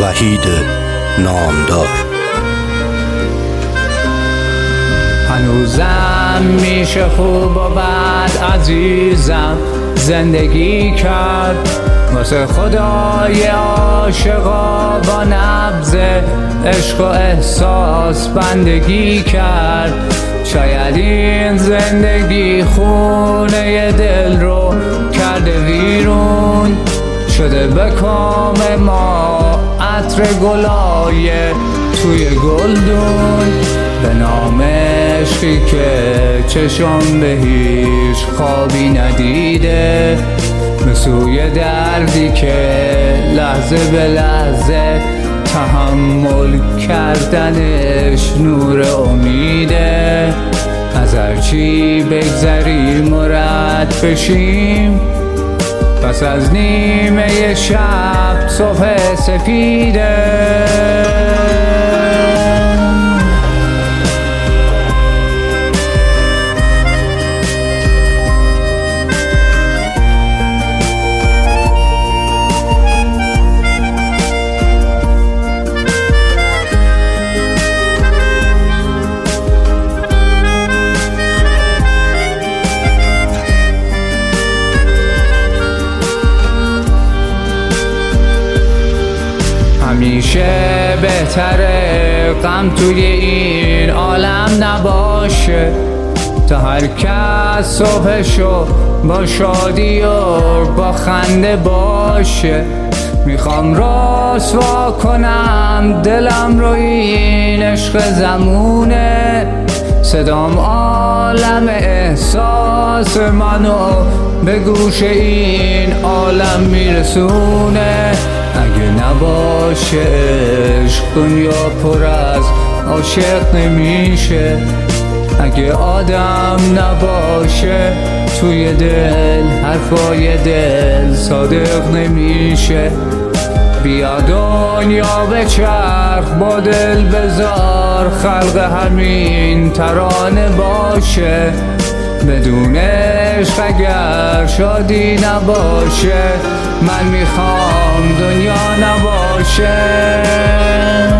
وحید نامدار. هنوزم میشه خوب و بد عزیزم زندگی کرد، واسه خدای عاشقا با نبض عشق و احساس بندگی کرد. شاید این زندگی خونه دل رو کرده ویرون، شده به کام ما عطر گلای توی گلدون، به نام عشقی که چشم به هیچ خوابی ندیده، به سوی دردی که لحظه به لحظه تحمل کردنش نور امیده. از هرچی بگذریم و رد بشیم، پس از نیمه شب صبح سفیده. همیشه بهتره غم توی این عالم نباشه، تا هر کس صبحشو با شادی و با خنده باشه. میخوام رسوا کنم دلم رو، این عشق زمونه، صدام عالم احساس منو به گوش این عالم میرسونه. اگه نباشه عشق دنیا پر از عاشق نمیشه، اگه آدم نباشه توی دل حرفای دل صادق نمیشه. بیا دنیا به چرخ با دل بذار، خلق همین ترانه باشه، بدون عشق اگر شادی نباشه، من میخوام دنیا نباشه.